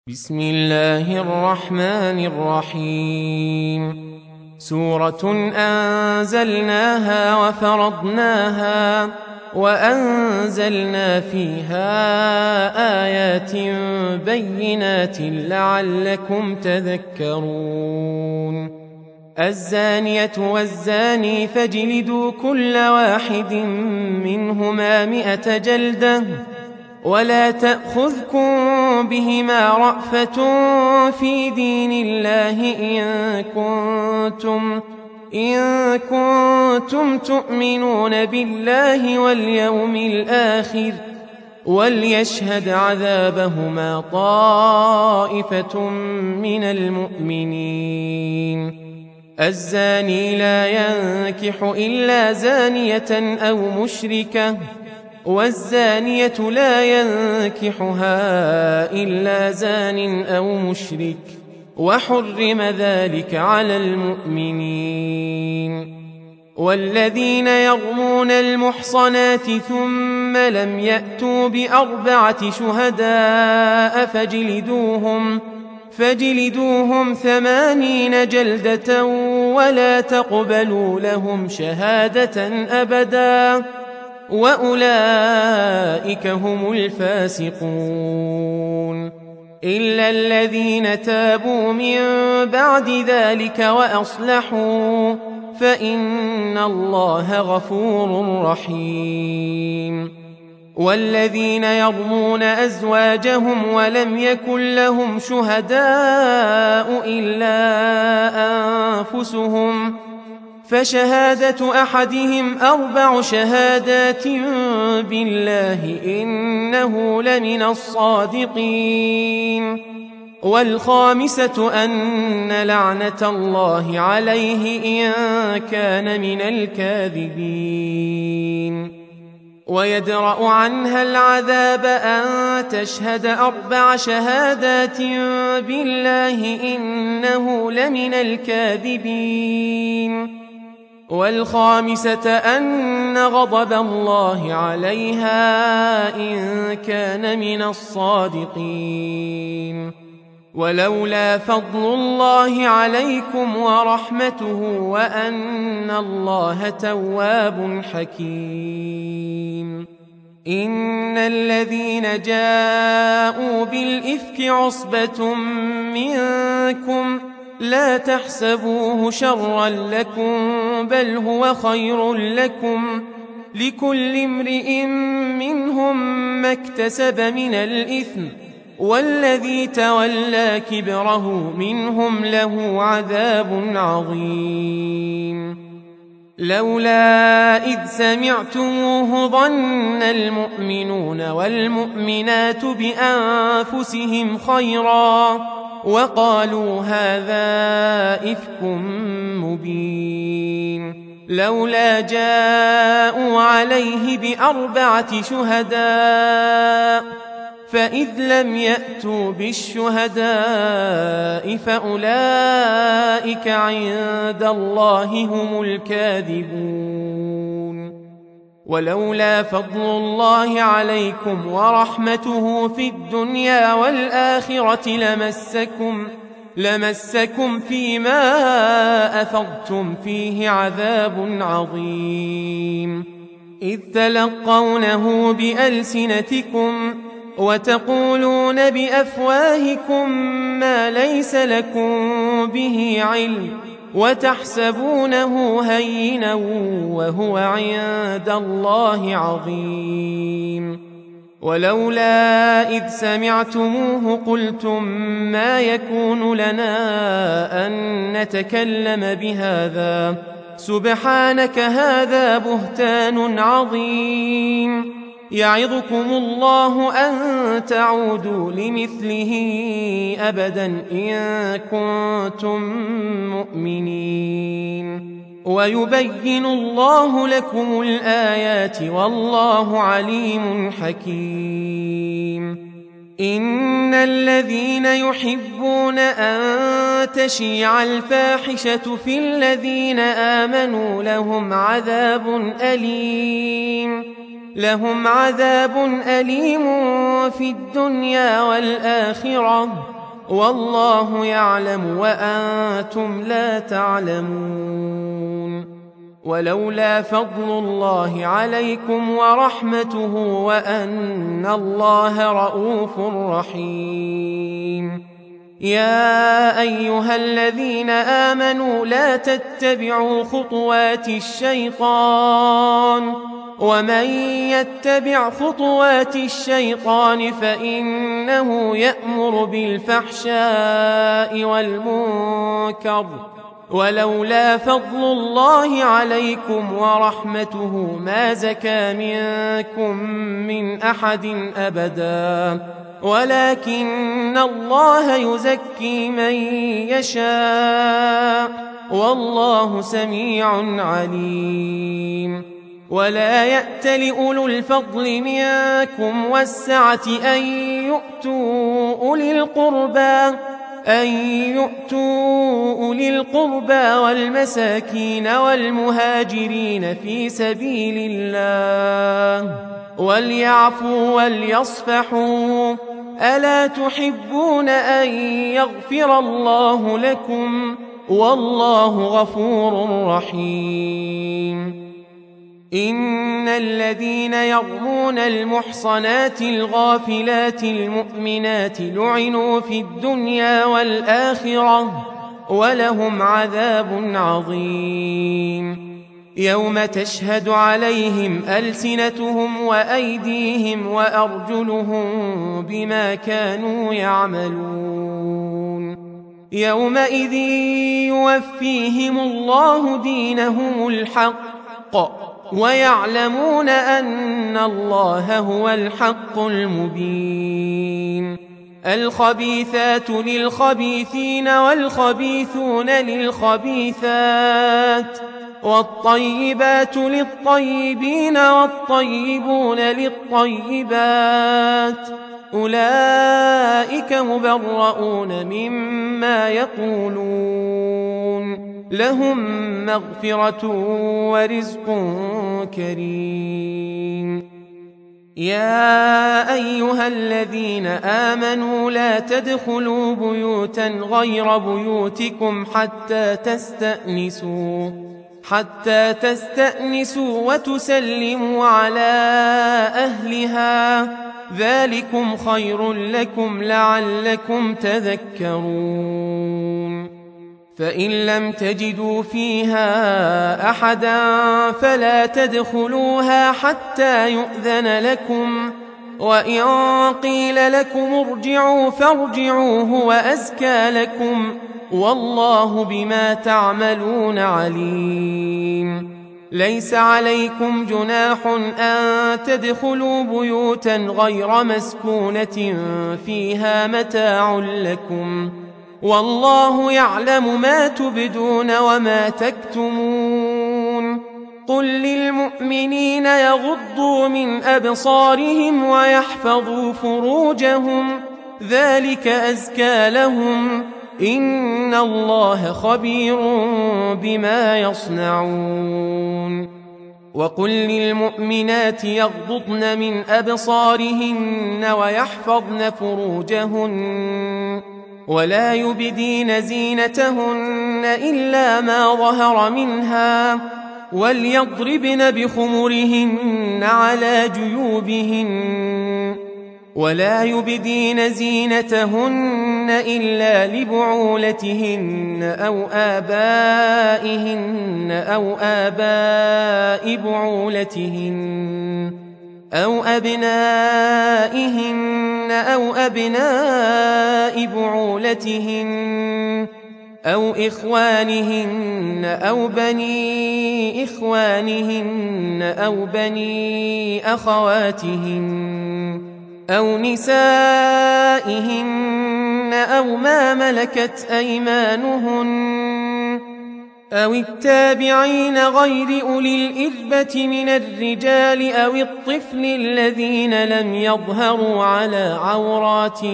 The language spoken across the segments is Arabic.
بسم الله الرحمن الرحيم. سورة أنزلناها وفرضناها وأنزلنا فيها آيات بينات لعلكم تذكرون. الزانية والزاني فاجلدوا كل واحد منهما 100 جلدة ولا تأخذكم بهما رأفة في دين الله إن كنتم تؤمنون بالله واليوم الآخر وليشهد عذابهما طائفة من المؤمنين. الزاني لا ينكح إلا زانية أو مشركة والزانية لا ينكحها إلا زان أو مشرك وحرم ذلك على المؤمنين. والذين يرمون المحصنات ثم لم يأتوا ب4 شهداء فاجلدوهم 80 جلدة ولا تقبلوا لهم شهادة أبدا وأولئك هم الفاسقون. إلا الذين تابوا من بعد ذلك وأصلحوا فإن الله غفور رحيم. والذين يرمون أزواجهم ولم يكن لهم شهداء إلا أنفسهم فشهادة أحدهم 4 شهادات بالله إنه لمن الصادقين. والخامسة أن لعنة الله عليه إن كان من الكاذبين. ويدرأ عنها العذاب أن تشهد 4 شهادات بالله إنه لمن الكاذبين. والخامسة أن غضب الله عليها إن كان من الصادقين. ولولا فضل الله عليكم ورحمته وأن الله تواب حكيم. إن الذين جاءوا بالإفك عصبة منكم لا تحسبوه شرا لكم بل هو خير لكم لكل امرئ منهم ما اكتسب من الإثم والذي تولى كبره منهم له عذاب عظيم. لولا إذ سمعتموه ظن المؤمنون والمؤمنات بأنفسهم خيرا وقالوا هذا إفك مبين. لولا جاءوا عليه ب4 شهداء فإذ لم يأتوا بالشهداء فأولئك عند الله هم الكاذبون. ولولا فضل الله عليكم ورحمته في الدنيا والآخرة لمسكم فيما أفضتم فيه عذاب عظيم. إذ تلقونه بألسنتكم وتقولون بأفواهكم ما ليس لكم به علم وتحسبونه هينا وهو عند الله عظيم. ولولا إذ سمعتموه قلتم ما يكون لنا أن نتكلم بهذا سبحانك هذا بهتان عظيم. يعظكم الله أن تعودوا لمثله أبدا إن كنتم مؤمنين. ويبين الله لكم الآيات والله عليم حكيم. إن الذين يحبون أن تشيع الفاحشة في الذين آمنوا لهم عذاب أليم لهم عذاب أليم في الدنيا والآخرة والله يعلم وأنتم لا تعلمون ولولا فضل الله عليكم ورحمته وأن الله رؤوف رحيم يا أيها الذين آمنوا لا تتبعوا خطوات الشيطان ومن يتبع خطوات الشيطان فإنه يأمر بالفحشاء والمنكر ولولا فضل الله عليكم ورحمته ما زكى منكم من أحد أبدا ولكن الله يزكي من يشاء والله سميع عليم ولا يأت لأولو الفضل منكم والسعة أن يؤتوا أولي القربى والمساكين والمهاجرين في سبيل الله وليعفوا وليصفحوا ألا تحبون أن يغفر الله لكم والله غفور رحيم إن الذين يرمون المحصنات الغافلات المؤمنات لعنوا في الدنيا والآخرة ولهم عذاب عظيم يوم تشهد عليهم ألسنتهم وأيديهم وأرجلهم بما كانوا يعملون يومئذ يوفيهم الله دينهم الحق ويعلمون أن الله هو الحق المبين الخبيثات للخبيثين والخبيثون للخبيثات والطيبات للطيبين والطيبون للطيبات أولئك مبرؤون مما يقولون لهم مغفرة ورزق كريم يا أيها الذين آمنوا لا تدخلوا بيوتا غير بيوتكم حتى تستأنسوا وتسلموا على أهلها ذلكم خير لكم لعلكم تذكرون فإن لم تجدوا فيها أحدا فلا تدخلوها حتى يؤذن لكم وإن قيل لكم ارجعوا فارجعوا هو أزكى لكم والله بما تعملون عليم ليس عليكم جناح أن تدخلوا بيوتا غير مسكونة فيها متاع لكم والله يعلم ما تبدون وما تكتمون قل للمؤمنين يغضوا من أبصارهم ويحفظوا فروجهم ذلك أزكى لهم إن الله خبير بما يصنعون وقل للمؤمنات يغضضن من أبصارهن ويحفظن فروجهن ولا يبدين زينتهن إلا ما ظهر منها وليضربن بخمرهن على جيوبهن ولا يبدين زينتهن إلا لبعولتهن أو آباء بعولتهن أو أبنائهن أو أبناء بعولتهن أو إخوانهن أو بني إخوانهن أو بني أخواتهن أو نسائهن أو ما ملكت أيمانهن أو التابعين غير أولي الإربة من الرجال أو الطفل الذين لم يظهروا على عورات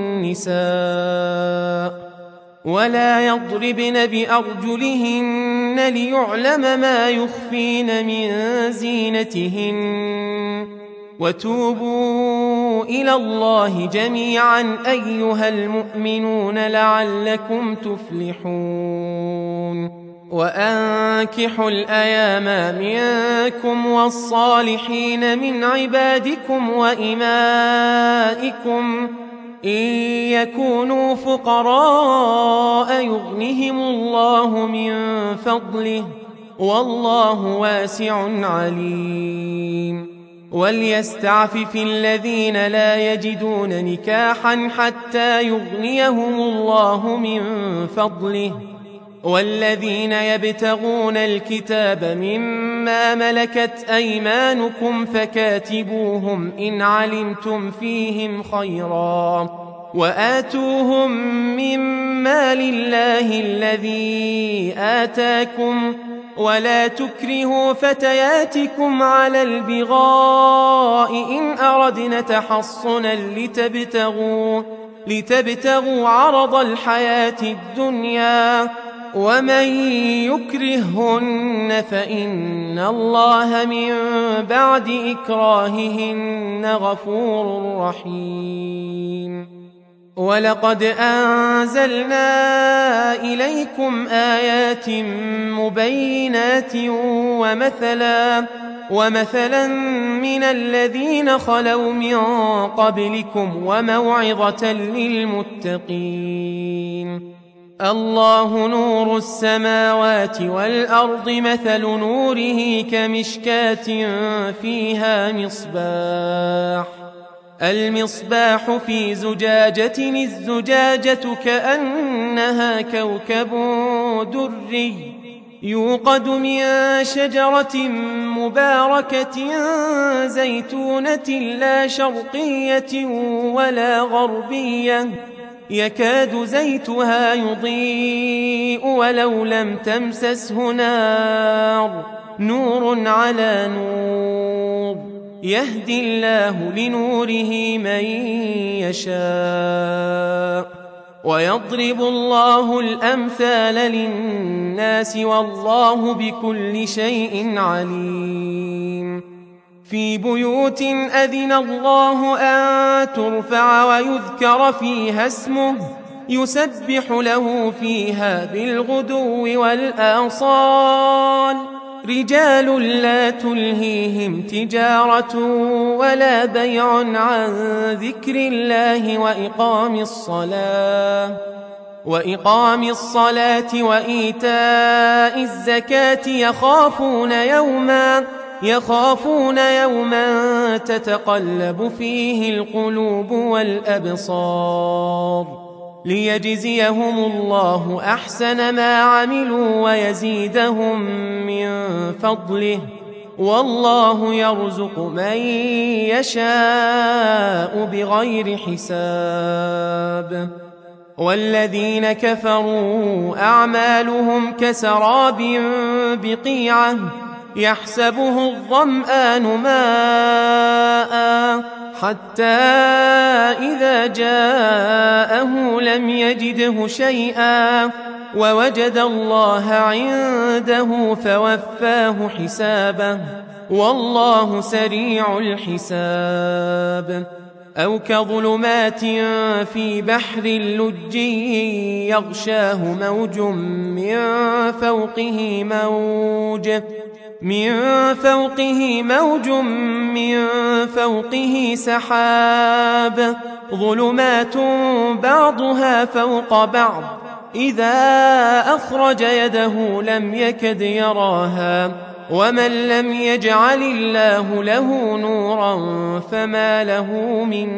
النساء ولا يضربن بأرجلهن بيوتهن ليعلم ما يخفين من زينتهن وتوبوا إلى الله جميعا أيها المؤمنون لعلكم تفلحون وأنكحوا الأيام منكم والصالحين من عبادكم وإمائكم إن يكونوا فقراء يغنهم الله من فضله والله واسع عليم وليستعفف الذين لا يجدون نكاحا حتى يغنيهم الله من فضله والذين يبتغون الكتاب مما ملكت أيمانكم فكاتبوهم إن علمتم فيهم خيرا وآتوهم مما لله الذي آتاكم ولا تكرهوا فتياتكم على البغاء إن أردنا تحصنا لتبتغوا عرض الحياة الدنيا ومن يكرههن فإن الله من بعد إكراههن غفور رحيم ولقد أنزلنا إليكم آيات مبينات ومثلا من الذين خلوا من قبلكم وموعظة للمتقين الله نور السماوات والأرض مثل نوره كمشكاة فيها المصباح في زجاجة الزجاجة كأنها كوكب دري يوقد من شجرة مباركة زيتونة لا شرقية ولا غربية يكاد زيتها يضيء ولو لم تمسسه نار نور على نور يهدي الله لنوره من يشاء ويضرب الله الأمثال للناس والله بكل شيء عليم في بيوت أذن الله أن ترفع ويذكر فيها اسمه يسبح له فيها بالغدو والآصال رجال لا تلهيهم تجارة ولا بيع عن ذكر الله وإقام الصلاة وإيتاء الزكاة يخافون يوما تتقلب فيه القلوب والأبصار ليجزيهم الله أحسن ما عملوا ويزيدهم من فضله والله يرزق من يشاء بغير حساب والذين كفروا أعمالهم كسراب بقيعة يحسبه الظمآن ماء حتى إذا جاءه لم يجده شيئا ووجد الله عنده فوفاه حسابه والله سريع الحساب أو كظلمات في بحر لجي يغشاه موج من فوقه سحاب ظلمات بعضها فوق بعض إذا أخرج يده لم يكد يراها ومن لم يجعل الله له نورا فما له من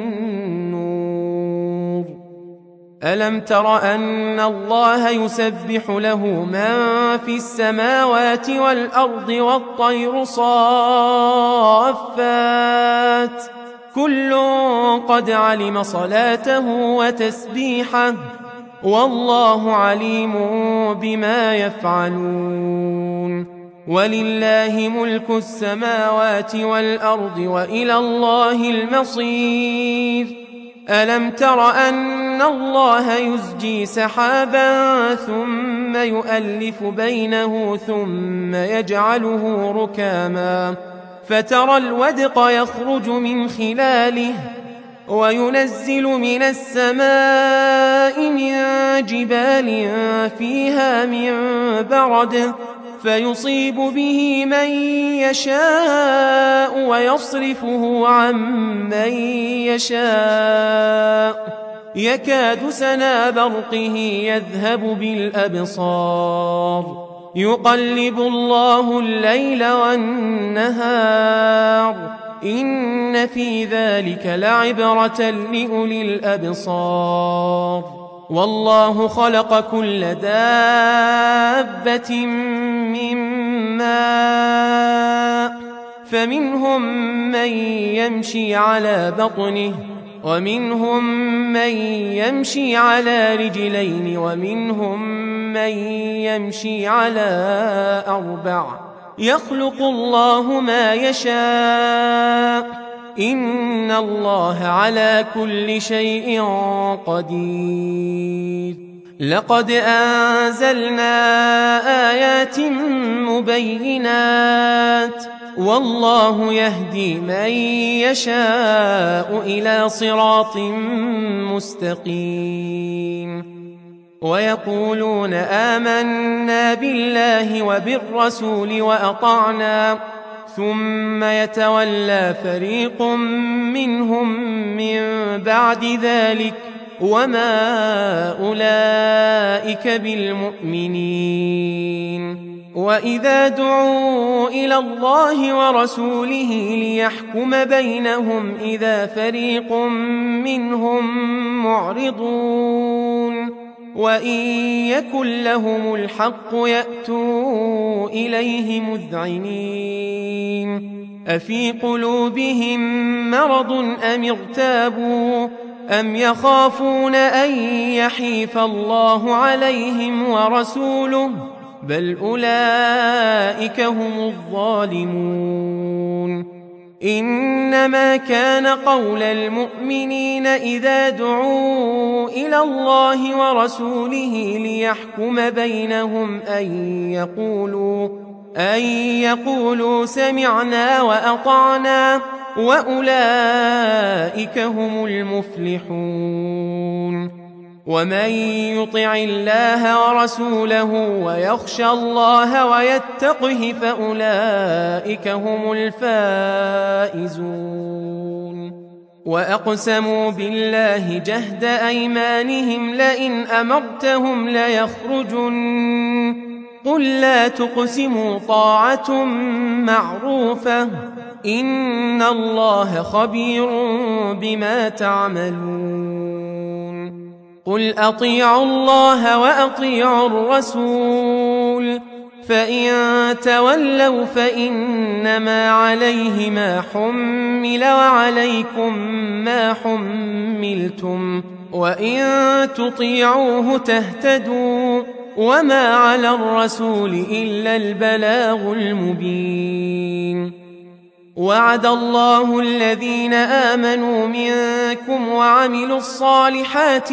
نور ألم تر أن الله يسبح له من في السماوات والأرض والطير صافات كل قد علم صلاته وتسبيحه والله عليم بما يفعلون ولله ملك السماوات والأرض وإلى الله المصير ألم تر أن أن الله يزجي سحابا ثم يؤلف بينه ثم يجعله ركاما فترى الودق يخرج من خلاله وينزل من السماء من جبال فيها من برد فيصيب به من يشاء ويصرفه عن من يشاء يكاد سنا برقه يذهب بالأبصار يقلب الله الليل والنهار إن في ذلك لعبرة لأولي الأبصار والله خلق كل دابة من ماء فمنهم من يمشي على بطنه ومنهم من يمشي على رجلين ومنهم من يمشي على 4 يخلق الله ما يشاء إن الله على كل شيء قدير لقد أنزلنا آيات مبينات والله يهدي من يشاء إلى صراط مستقيم ويقولون آمنا بالله وبالرسول وأطعنا ثم يتولى فريق منهم من بعد ذلك وما أولئك بالمؤمنين وإذا دعوا إلى الله ورسوله ليحكم بينهم إذا فريق منهم معرضون وإن يكن لهم الحق يأتوا إليه مذعنين أفي قلوبهم مرض أم ارتابوا أم يخافون أن يحيف الله عليهم ورسوله بل أولئك هم الظالمون إنما كان قول المؤمنين إذا دعوا إلى الله ورسوله ليحكم بينهم أن يقولوا سمعنا وأطعنا وأولئك هم المفلحون ومن يطع الله ورسوله ويخشى الله ويتقه فأولئك هم الفائزون وأقسموا بالله جهد أيمانهم لئن أمرتهم ليخرجن قل لا تقسموا طاعة معروفة إن الله خبير بما تعملون قل أطيعوا الله وأطيعوا الرسول فإن تولوا فإنما عليه ما حمل وعليكم ما حملتم وإن تطيعوه تهتدوا وما على الرسول إلا البلاغ المبين وعد الله الذين آمنوا منكم وعملوا الصالحات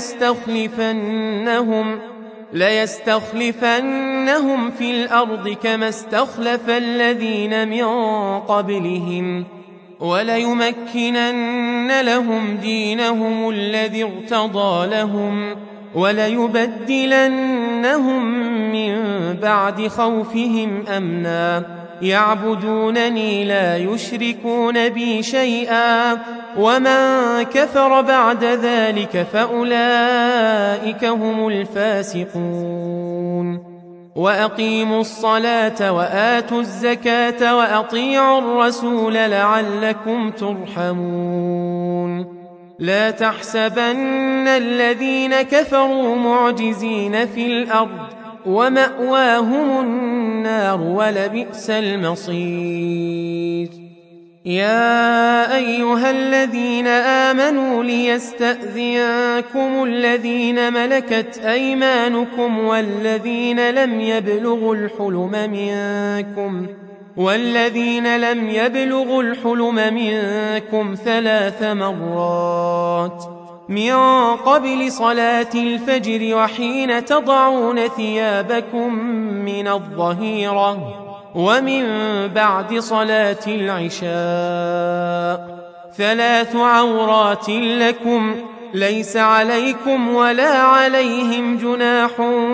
ليستخلفنهم في الأرض كما استخلف الذين من قبلهم وليمكنن لهم دينهم الذي ارتضى لهم وليبدلنهم من بعد خوفهم أمنا يعبدونني لا يشركون بي شيئا ومن كفر بعد ذلك فأولئك هم الفاسقون وأقيموا الصلاة وآتوا الزكاة وأطيعوا الرسول لعلكم ترحمون لا تحسبن الذين كفروا معجزين في الأرض ومأواهم النار ولبئس المصير يا أيها الذين آمنوا ليستأذنكم الذين ملكت أيمانكم والذين لم يبلغوا الحلم منكم 3 مرات من قبل صلاة الفجر وحين تضعون ثيابكم من الظهيرة ومن بعد صلاة العشاء 3 عورات لكم ليس عليكم ولا عليهم جناح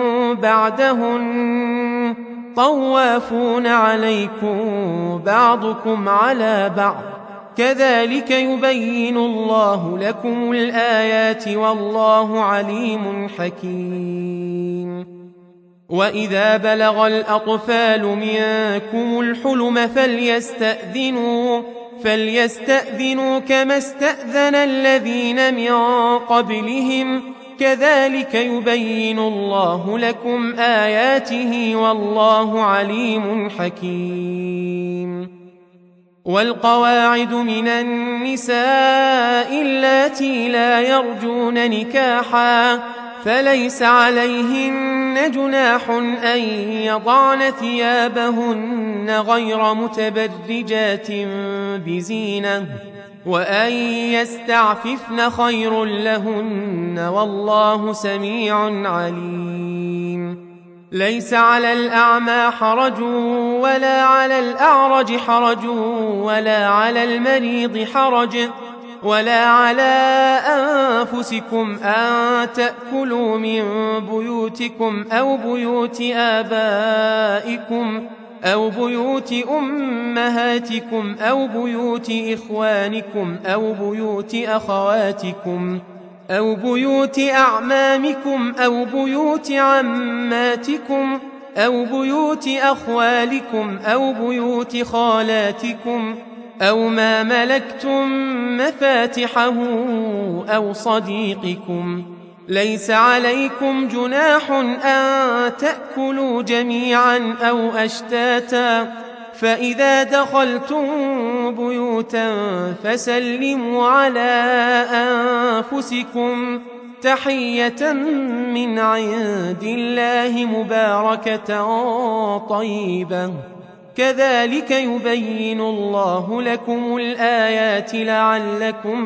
بعدهن طوافون عليكم بعضكم على بعض كذلك يبين الله لكم الآيات والله عليم حكيم. وإذا بلغ الأطفال منكم الحلم فليستأذنوا كما استأذن الذين من قبلهم كذلك يبين الله لكم آياته والله عليم حكيم. والقواعد من النساء اللاتي لا يرجون نكاحا فليس عليهن جناح أن يضعن ثيابهن غير متبرجات بزينة وأن يستعففن خير لهن والله سميع عليم. ليس على الأعمى حرج ولا على الأعرج حرج ولا على المريض حرج ولا على أنفسكم أن تأكلوا من بيوتكم أو بيوت آبائكم أو بيوت أمهاتكم أو بيوت إخوانكم أو بيوت أخواتكم أو بيوت أعمامكم أو بيوت عماتكم أو بيوت أخوالكم أو بيوت خالاتكم أو ما ملكتم مفاتحه أو صديقكم. ليس عليكم جناح أن تأكلوا جميعا أو أشتاتا فإذا دخلتم بيوتا فسلموا على أنفسكم تحية من عند الله مباركة طيبة كذلك يبين الله لكم الآيات لعلكم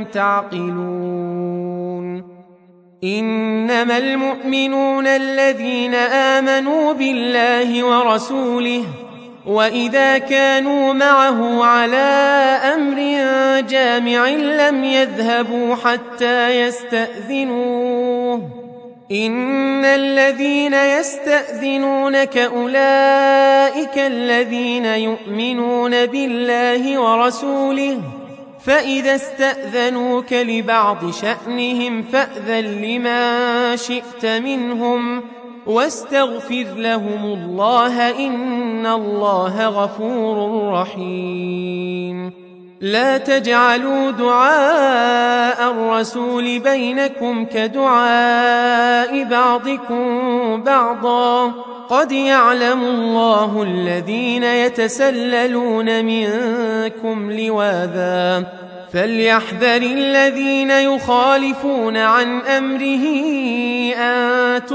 تعقلون. إنما المؤمنون الذين آمنوا بالله ورسوله وإذا كانوا معه على أمر جامع لم يذهبوا حتى يستأذنوه. إن الذين يستأذنونك أولئك الذين يؤمنون بالله ورسوله فإذا استأذنوك لبعض شأنهم فأذن لما شئت منهم واستغفر لهم الله إن الله غفور رحيم. لا تجعلوا دعاء الرسول بينكم كدعاء بعضكم بعضا قد يعلم الله الذين يتسللون منكم لواذا فليحذر الذين يخالفون عن أمره أن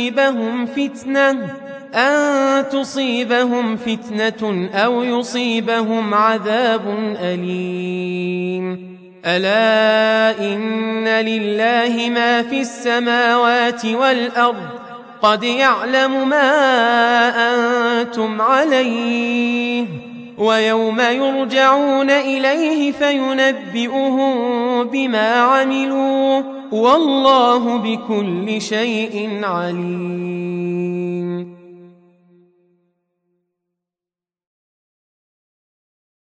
تصيبهم فتنة أو يصيبهم عذاب أليم. ألا إن لله ما في السماوات والأرض قد يعلم ما أنتم عليه ويوم يرجعون إليه فينبئهم بما عملوا والله بكل شيء عليم.